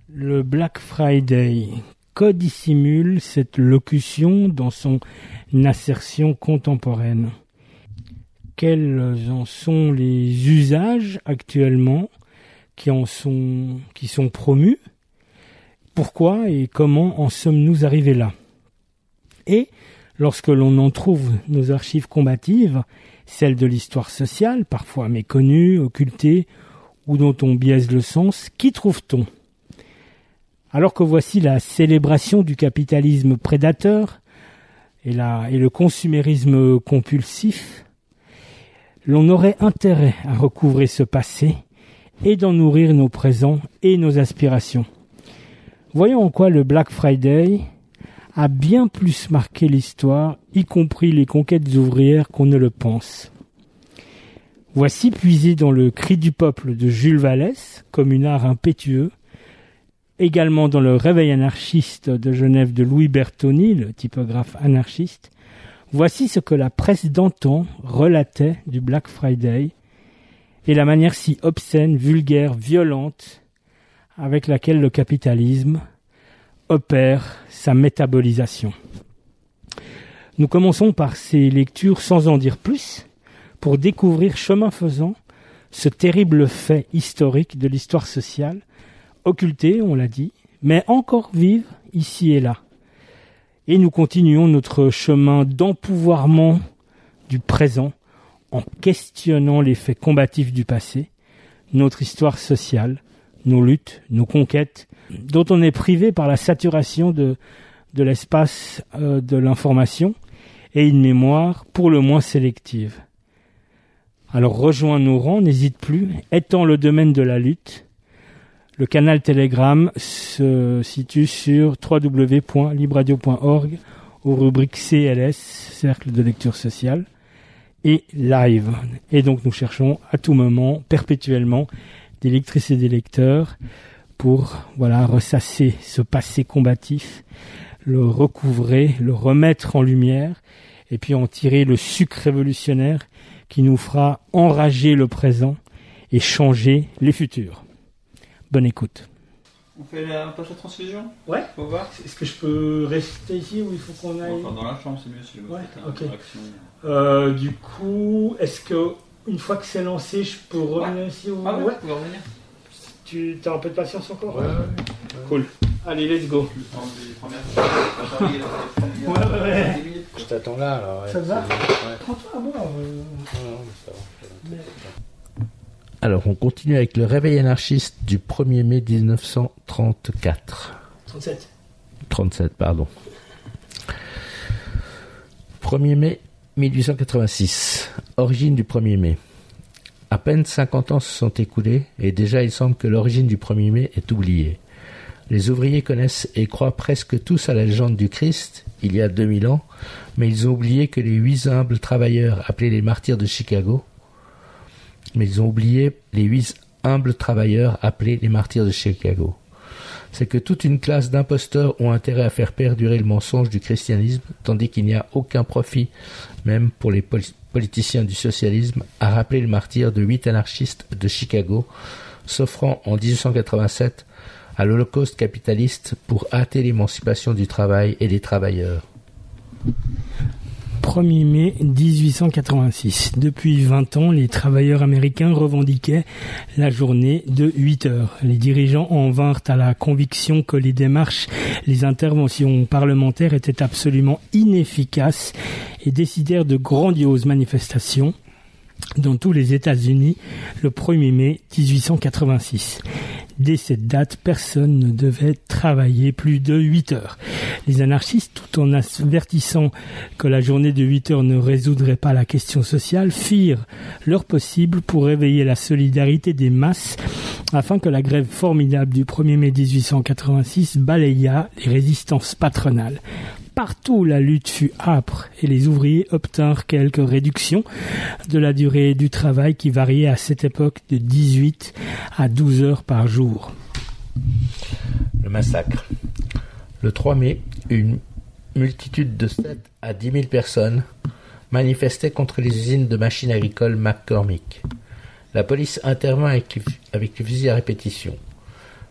Le Black Friday, que dissimule cette locution dans son assertion contemporaine? Quels en sont les usages actuellement qui sont promus? Pourquoi et comment en sommes-nous arrivés là? Et lorsque l'on en trouve nos archives combatives, celles de l'histoire sociale, parfois méconnues, occultées, ou dont on biaise le sens, qu'y trouve-t-on? Alors que voici la célébration du capitalisme prédateur et le consumérisme compulsif, l'on aurait intérêt à recouvrer ce passé et d'en nourrir nos présents et nos aspirations. Voyons en quoi le Black Friday a bien plus marqué l'histoire, y compris les conquêtes ouvrières, qu'on ne le pense. Voici puisé dans le Cri du peuple de Jules Vallès, communard impétueux, également dans le Réveil anarchiste de Genève de Louis Bertoni, le typographe anarchiste. Voici ce que la presse d'antan relatait du Black Friday et la manière si obscène, vulgaire, violente avec laquelle le capitalisme opère sa métabolisation. Nous commençons par ces lectures sans en dire plus, pour découvrir chemin faisant ce terrible fait historique de l'histoire sociale, occulté, on l'a dit, mais encore vive ici et là. Et nous continuons notre chemin d'empouvoirment du présent en questionnant les faits combatifs du passé, notre histoire sociale, nos luttes, nos conquêtes, dont on est privé par la saturation de l'espace de l'information et une mémoire pour le moins sélective. Alors rejoins nos rangs, n'hésite plus, étends le domaine de la lutte. Le canal Telegram se situe sur www.libradio.org aux rubriques CLS, Cercle de lecture sociale, et Live. Et donc nous cherchons à tout moment, perpétuellement, des lectrices et des lecteurs pour ressasser ce passé combatif, le recouvrer, le remettre en lumière, et puis en tirer le sucre révolutionnaire qui nous fera enrager le présent et changer les futurs. Bonne écoute. On fait un page de transfusion? Ouais. Faut voir. Est-ce que je peux rester ici ou il faut qu'on aille? Enfin, dans la chambre, c'est mieux si vous faites ok. action. Du coup, est-ce que une fois que c'est lancé, je peux revenir ici ou... Ah ouais, vous pouvez revenir. Tu as un peu de patience encore? Ouais. Cool. Allez, let's go. Le temps des premières. Ouais. Je t'attends là, alors. Ouais, Ça va? Ouais. Prends-toi à moi. Non, ça va. Alors, on continue avec le réveil anarchiste du 1er mai 1934. 37, pardon. 1er mai 1886. Origine du 1er mai. À peine 50 ans se sont écoulés et déjà il semble que l'origine du 1er mai est oubliée. Les ouvriers connaissent et croient presque tous à la légende du Christ, il y a 2000 ans, mais ils ont oublié que les 8 humbles travailleurs appelés les martyrs de Chicago, c'est que toute une classe d'imposteurs ont intérêt à faire perdurer le mensonge du christianisme, tandis qu'il n'y a aucun profit, même pour les politiciens du socialisme, à rappeler le martyr de 8 anarchistes de Chicago, s'offrant en 1887 à l'Holocauste capitaliste pour hâter l'émancipation du travail et des travailleurs. 1er mai 1886. Depuis 20 ans, les travailleurs américains revendiquaient la journée de 8 heures. Les dirigeants en vinrent à la conviction que les démarches, les interventions parlementaires étaient absolument inefficaces et décidèrent de grandioses manifestations dans tous les États-Unis le 1er mai 1886. Dès cette date, personne ne devait travailler plus de 8 heures. Les anarchistes, tout en avertissant que la journée de 8 heures ne résoudrait pas la question sociale, firent leur possible pour réveiller la solidarité des masses afin que la grève formidable du 1er mai 1886 balayât les résistances patronales. Partout, la lutte fut âpre et les ouvriers obtinrent quelques réductions de la durée du travail qui variait à cette époque de 18 à 12 heures par jour. Le massacre. Le 3 mai, une multitude de 7 à 10 000 personnes manifestaient contre les usines de machines agricoles McCormick. La police intervint avec les fusils à répétition.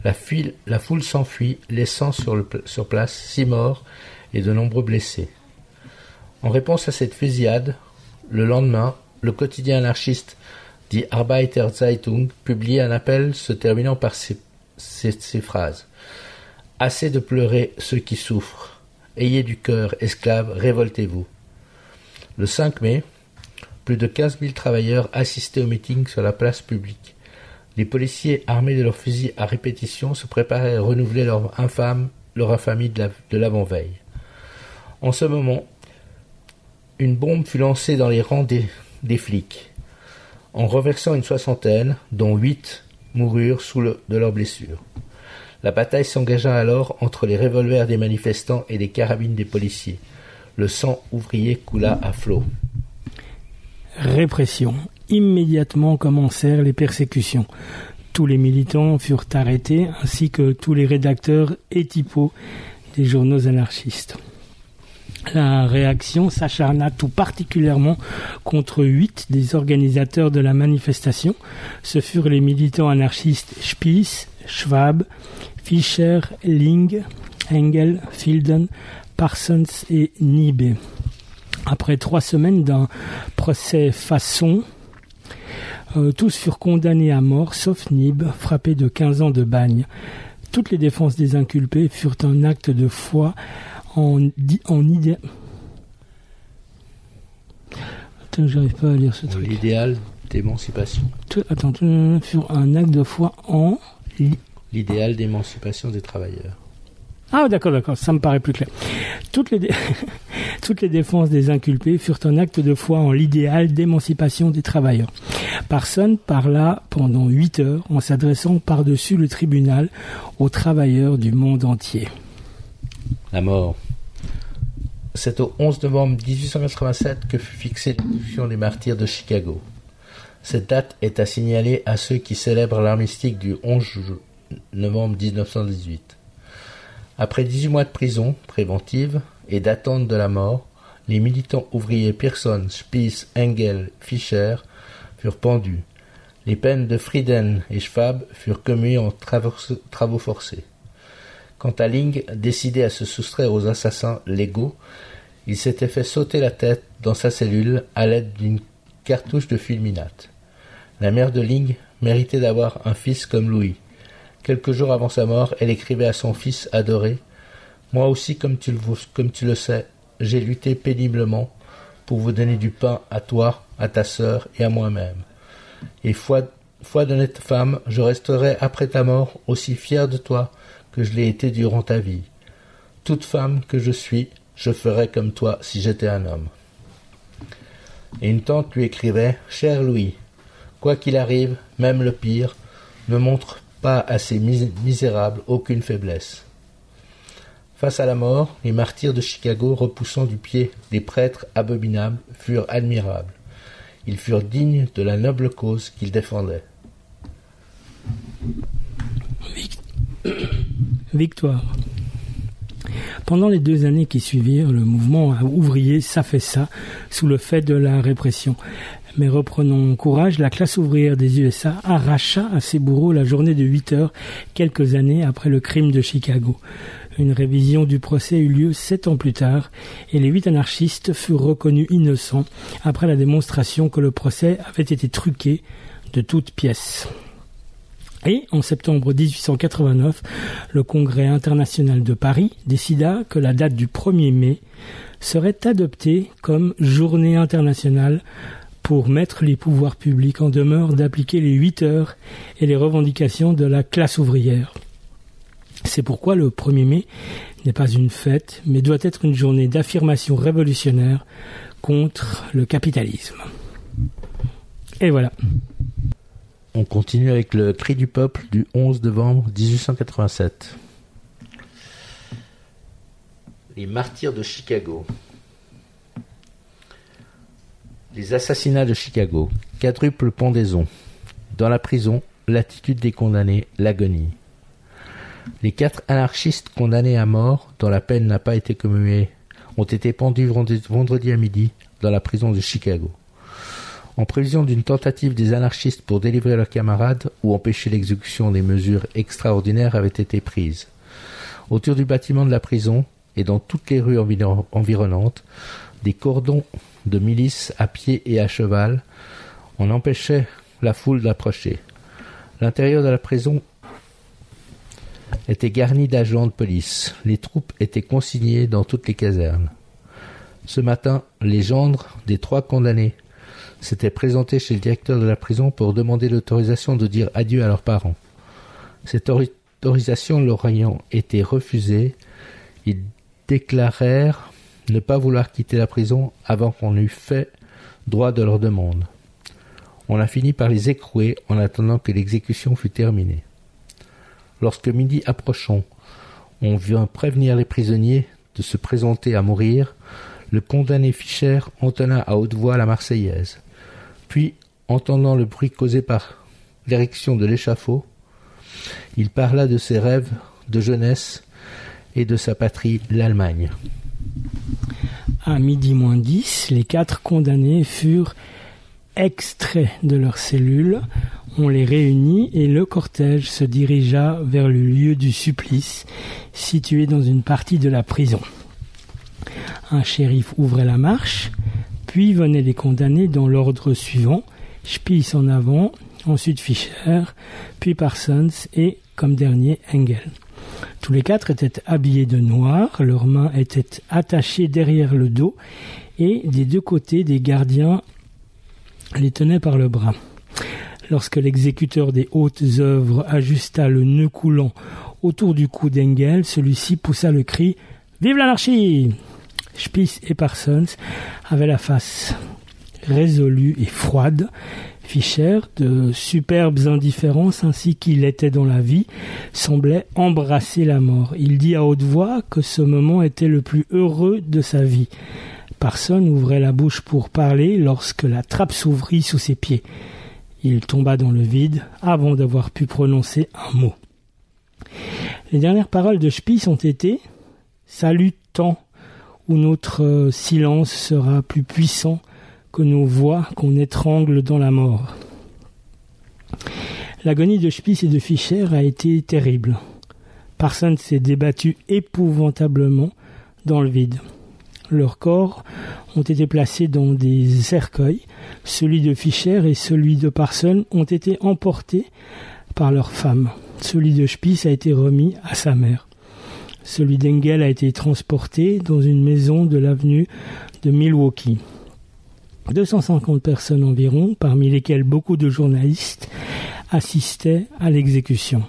La foule s'enfuit, laissant sur place 6 morts et de nombreux blessés. En réponse à cette fusillade, le lendemain, le quotidien anarchiste Die Arbeiter Zeitung publie un appel se terminant par ces phrases. « Assez de pleurer ceux qui souffrent. Ayez du cœur, esclaves, révoltez-vous. » Le 5 mai, plus de 15 000 travailleurs assistaient au meeting sur la place publique. Les policiers, armés de leurs fusils à répétition, se préparaient à renouveler leur infamie de l'avant-veille. En ce moment, une bombe fut lancée dans les rangs des flics, en renversant une 60aine, dont 8 moururent de leurs blessures. La bataille s'engagea alors entre les revolvers des manifestants et les carabines des policiers. Le sang ouvrier coula à flots. Répression. Immédiatement commencèrent les persécutions. Tous les militants furent arrêtés, ainsi que tous les rédacteurs et typos des journaux anarchistes. La réaction s'acharna tout particulièrement contre 8 des organisateurs de la manifestation. Ce furent les militants anarchistes Spies, Schwab, Fischer, Ling, Engel, Fielden, Parsons et Niebe. Après 3 semaines d'un procès façon, tous furent condamnés à mort, sauf Niebe, frappé de 15 ans de bagne. Toutes les défenses des inculpés furent un acte de foi en idée. Attends, j'arrive pas à lire ce truc. L'idéal d'émancipation. Furent un acte de foi en l'idéal d'émancipation des travailleurs. Ah, d'accord, ça me paraît plus clair. Toutes les défenses des inculpés furent un acte de foi en l'idéal d'émancipation des travailleurs. Parsons parla pendant 8 heures en s'adressant par-dessus le tribunal aux travailleurs du monde entier. La mort. C'est au 11 novembre 1887 que fut fixée l'exécution des martyrs de Chicago. Cette date est à signaler à ceux qui célèbrent l'armistice du 11 novembre 1918. Après 18 mois de prison préventive et d'attente de la mort, les militants ouvriers Pearson, Spies, Engel, Fischer furent pendus. Les peines de Frieden et Schwab furent commues en travaux forcés. Quant à Ling, décidé à se soustraire aux assassins légaux, il s'était fait sauter la tête dans sa cellule à l'aide d'une cartouche de fulminate. La mère de Ling méritait d'avoir un fils comme Louis. Quelques jours avant sa mort, elle écrivait à son fils adoré « Moi aussi, comme tu le sais, j'ai lutté péniblement pour vous donner du pain à toi, à ta sœur et à moi-même. Et foi d'honnête femme, je resterai après ta mort aussi fier de toi que je l'ai été durant ta vie. Toute femme que je suis, je ferai comme toi si j'étais un homme. » Et une tante lui écrivait « Cher Louis, quoi qu'il arrive, même le pire, ne montre pas à ces misérables aucune faiblesse. » Face à la mort, les martyrs de Chicago, repoussant du pied des prêtres abominables, furent admirables. Ils furent dignes de la noble cause qu'ils défendaient. Victoire. Pendant les 2 années qui suivirent, le mouvement ouvrier s'affaissa sous le fait de la répression. Mais reprenons courage, la classe ouvrière des USA arracha à ses bourreaux la journée de 8 heures, quelques années après le crime de Chicago. Une révision du procès eut lieu 7 ans plus tard, et les 8 anarchistes furent reconnus innocents après la démonstration que le procès avait été truqué de toutes pièces. Et, en septembre 1889, le Congrès international de Paris décida que la date du 1er mai serait adoptée comme journée internationale pour mettre les pouvoirs publics en demeure d'appliquer les 8 heures et les revendications de la classe ouvrière. C'est pourquoi le 1er mai n'est pas une fête, mais doit être une journée d'affirmation révolutionnaire contre le capitalisme. Et voilà. On continue avec le cri du peuple du 11 novembre 1887. Les martyrs de Chicago. Les assassinats de Chicago. Quadruple pendaison. Dans la prison, l'attitude des condamnés, l'agonie. Les 4 anarchistes condamnés à mort, dont la peine n'a pas été commuée, ont été pendus vendredi à midi dans la prison de Chicago. En prévision d'une tentative des anarchistes pour délivrer leurs camarades ou empêcher l'exécution, des mesures extraordinaires avaient été prises. Autour du bâtiment de la prison et dans toutes les rues environnantes, des cordons de milices à pied et à cheval en empêchaient la foule d'approcher. L'intérieur de la prison était garni d'agents de police. Les troupes étaient consignées dans toutes les casernes. Ce matin, les gendres des 3 condamnés s'étaient présentés chez le directeur de la prison pour demander l'autorisation de dire adieu à leurs parents. Cette autorisation leur ayant été refusée, ils déclarèrent ne pas vouloir quitter la prison avant qu'on eût fait droit de leur demande. On a fini par les écrouer en attendant que l'exécution fût terminée. Lorsque midi approchant, on vint prévenir les prisonniers de se présenter à mourir, le condamné Fischer entonna à haute voix la Marseillaise. Puis, entendant le bruit causé par l'érection de l'échafaud, il parla de ses rêves de jeunesse et de sa patrie, l'Allemagne. À midi moins 10, les 4 condamnés furent extraits de leurs cellules. On les réunit et le cortège se dirigea vers le lieu du supplice, situé dans une partie de la prison. Un shérif ouvrait la marche, puis venaient les condamnés dans l'ordre suivant, Spieß en avant, ensuite Fischer, puis Parsons et, comme dernier, Engel. Tous les 4 étaient habillés de noir, leurs mains étaient attachées derrière le dos et des 2 côtés des gardiens les tenaient par le bras. Lorsque l'exécuteur des hautes œuvres ajusta le nœud coulant autour du cou d'Engel, celui-ci poussa le cri « Vive l'anarchie !» Spieß et Parsons avaient la face résolue et froide. Fischer, de superbes indifférences ainsi qu'il était dans la vie, semblait embrasser la mort. Il dit à haute voix que ce moment était le plus heureux de sa vie. Parsons ouvrait la bouche pour parler lorsque la trappe s'ouvrit sous ses pieds. Il tomba dans le vide avant d'avoir pu prononcer un mot. Les dernières paroles de Spieß ont été « Salut tant, où notre silence sera plus puissant que nos voix qu'on étrangle dans la mort. » L'agonie de Spieß et de Fischer a été terrible. Parsons s'est débattu épouvantablement dans le vide. Leurs corps ont été placés dans des cercueils. Celui de Fischer et celui de Parsons ont été emportés par leurs femmes. Celui de Spieß a été remis à sa mère. Celui d'Engel a été transporté dans une maison de l'avenue de Milwaukee. 250 personnes environ, parmi lesquelles beaucoup de journalistes, assistaient à l'exécution.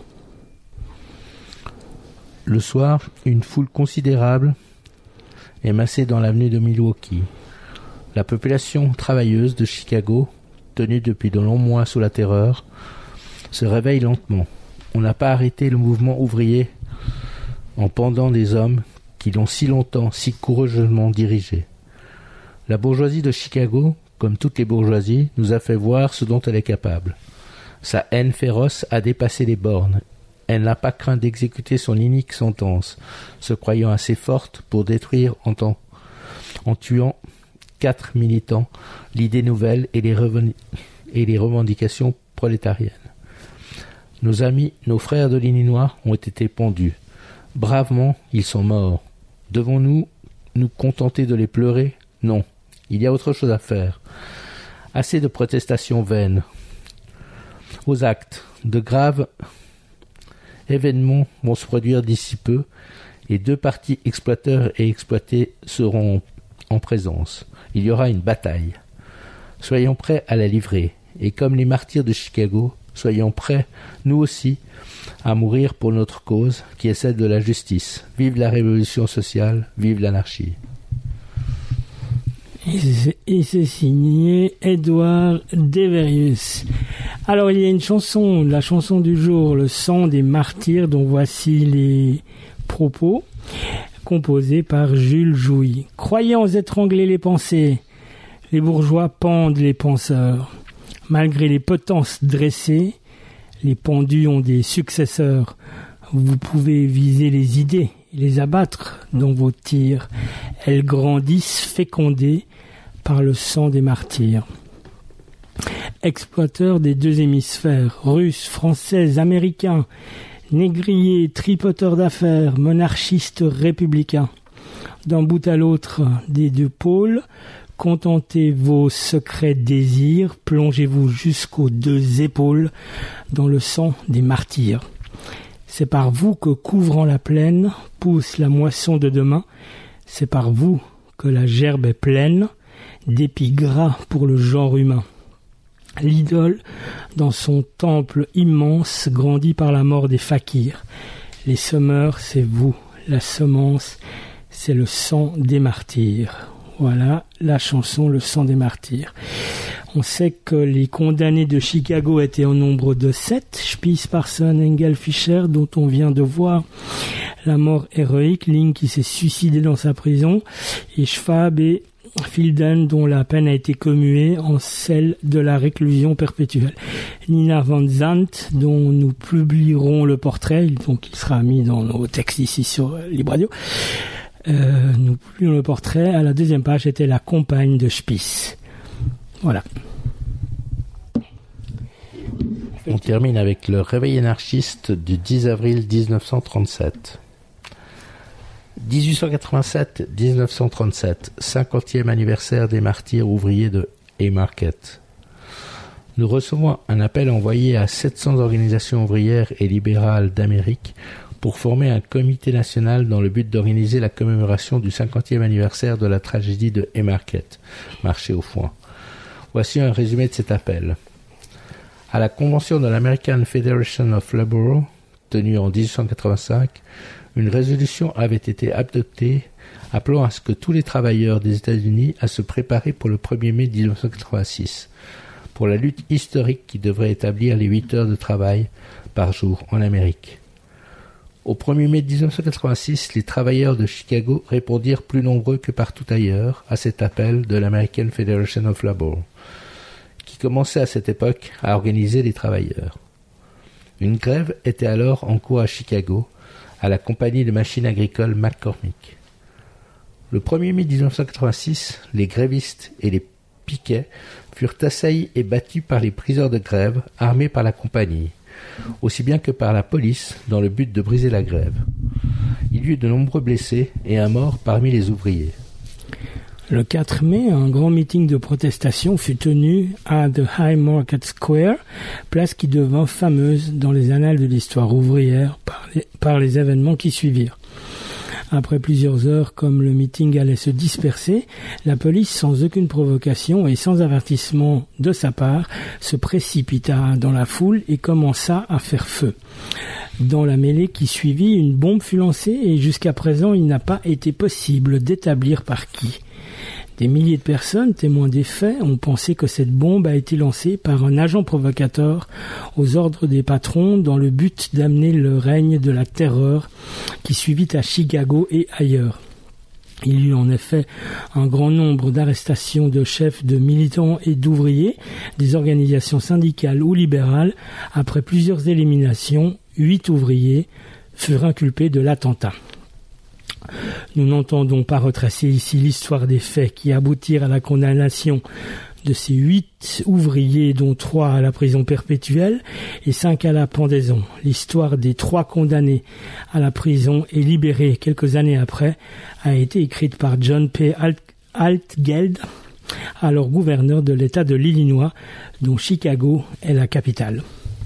Le soir, une foule considérable est massée dans l'avenue de Milwaukee. La population travailleuse de Chicago, tenue depuis de longs mois sous la terreur, se réveille lentement. On n'a pas arrêté le mouvement ouvrier en pendant des hommes qui l'ont si longtemps, si courageusement dirigé. La bourgeoisie de Chicago, comme toutes les bourgeoisies, nous a fait voir ce dont elle est capable. Sa haine féroce a dépassé les bornes. Elle n'a pas craint d'exécuter son inique sentence, se croyant assez forte pour détruire en tuant 4 militants l'idée nouvelle et les revendications prolétariennes. Nos amis, nos frères de l'Illinois ont été pendus. Bravement, ils sont morts. Devons-nous nous contenter de les pleurer ? Non. Il y a autre chose à faire. Assez de protestations vaines. Aux actes. De graves événements vont se produire d'ici peu et 2 partis exploiteurs et exploités seront en présence. Il y aura une bataille. Soyons prêts à la livrer. Et comme les martyrs de Chicago, soyons prêts, nous aussi, à mourir pour notre cause, qui est celle de la justice. Vive la révolution sociale, vive l'anarchie. Et c'est signé Edward Deverius. Alors il y a une chanson, la chanson du jour, Le sang des martyrs, dont voici les propos, composés par Jules Jouy. Croyant étrangler les pensées, les bourgeois pendent les penseurs. Malgré les potences dressées, les pendus ont des successeurs. Vous pouvez viser les idées et les abattre dans vos tirs. « Elles grandissent fécondées par le sang des martyrs. » exploiteurs des deux hémisphères, Russes, Français, Américains, négriers, tripoteurs d'affaires, monarchistes, républicains. D'un bout à l'autre des deux pôles, contentez vos secrets désirs, plongez-vous jusqu'aux deux épaules dans le sang des martyrs. C'est par vous que, couvrant la plaine, pousse la moisson de demain. C'est par vous que la gerbe est pleine d'épis gras pour le genre humain. L'idole, dans son temple immense, grandit par la mort des fakirs. Les semeurs, c'est vous. La semence, c'est le sang des martyrs. Voilà la chanson « Le sang des martyrs ». On sait que les condamnés de Chicago étaient au nombre de 7. Spies, Parson, Engel, Fischer, dont on vient de voir la mort héroïque. Ling qui s'est suicidé dans sa prison. Et Schwab et Fielden, dont la peine a été commuée en celle de la réclusion perpétuelle. Nina Van Zandt, dont nous publierons le portrait, donc il sera mis dans nos textes ici sur Libre Radio. Nous publions le portrait. À la deuxième page, était la compagne de Spies. Voilà. On termine avec le réveil anarchiste du 10 avril 1937. 1887-1937, 50e anniversaire des martyrs ouvriers de Haymarket. Nous recevons un appel envoyé à 700 organisations ouvrières et libérales d'Amérique pour former un comité national dans le but d'organiser la commémoration du 50e anniversaire de la tragédie de Haymarket, marché au foin. Voici un résumé de cet appel. À la convention de l'American Federation of Labour, tenue en 1885, une résolution avait été adoptée appelant à ce que tous les travailleurs des États-Unis à se préparer pour le 1er mai 1986, pour la lutte historique qui devrait établir les 8 heures de travail par jour en Amérique. Au 1er mai 1986, les travailleurs de Chicago répondirent plus nombreux que partout ailleurs à cet appel de l'American Federation of Labour, qui commençait à cette époque à organiser les travailleurs. Une grève était alors en cours à Chicago, à la compagnie de machines agricoles McCormick. Le 1er mai 1986, les grévistes et les piquets furent assaillis et battus par les priseurs de grève armés par la compagnie, aussi bien que par la police dans le but de briser la grève. Il y eut de nombreux blessés et un mort parmi les ouvriers. Le 4 mai, un grand meeting de protestation fut tenu à The High Market Square, place qui devint fameuse dans les annales de l'histoire ouvrière par les événements qui suivirent. Après plusieurs heures, comme le meeting allait se disperser, la police, sans aucune provocation et sans avertissement de sa part, se précipita dans la foule et commença à faire feu. Dans la mêlée qui suivit, une bombe fut lancée et jusqu'à présent, il n'a pas été possible d'établir par qui. Des milliers de personnes, témoins des faits, ont pensé que cette bombe a été lancée par un agent provocateur aux ordres des patrons dans le but d'amener le règne de la terreur qui suivit à Chicago et ailleurs. Il y eut en effet un grand nombre d'arrestations de chefs de militants et d'ouvriers, des organisations syndicales ou libérales. Après plusieurs éliminations, 8 ouvriers furent inculpés de l'attentat. Nous n'entendons pas retracer ici l'histoire des faits qui aboutirent à la condamnation de ces 8 ouvriers, dont 3 à la prison perpétuelle et 5 à la pendaison. L'histoire des 3 condamnés à la prison et libérés quelques années après a été écrite par John P. Altgeld, alors gouverneur de l'État de l'Illinois, dont Chicago est la capitale.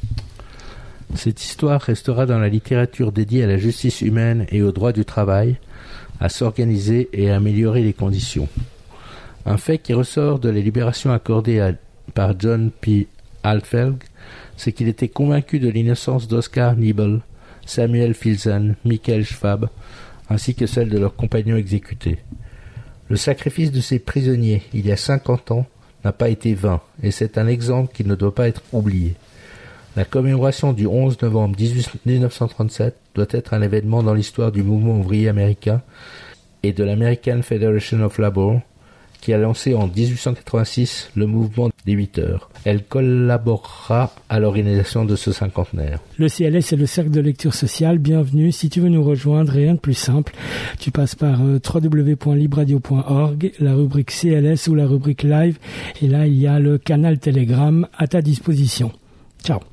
Cette histoire restera dans la littérature dédiée à la justice humaine et aux droits du travail, à s'organiser et à améliorer les conditions. Un fait qui ressort de la libération accordée par John P. Altgeld, c'est qu'il était convaincu de l'innocence d'Oscar Niebel, Samuel Filzen, Michael Schwab, ainsi que celle de leurs compagnons exécutés. Le sacrifice de ces prisonniers, il y a 50 ans, n'a pas été vain, et c'est un exemple qui ne doit pas être oublié. La commémoration du 11 novembre 1937 doit être un événement dans l'histoire du mouvement ouvrier américain et de l'American Federation of Labour, qui a lancé en 1886 le mouvement des 8 heures. Elle collaborera à l'organisation de ce cinquantenaire. Le CLS est le cercle de lecture sociale. Bienvenue. Si tu veux nous rejoindre, rien de plus simple. Tu passes par www.libradio.org, la rubrique CLS ou la rubrique live. Et là, il y a le canal Telegram à ta disposition. Ciao.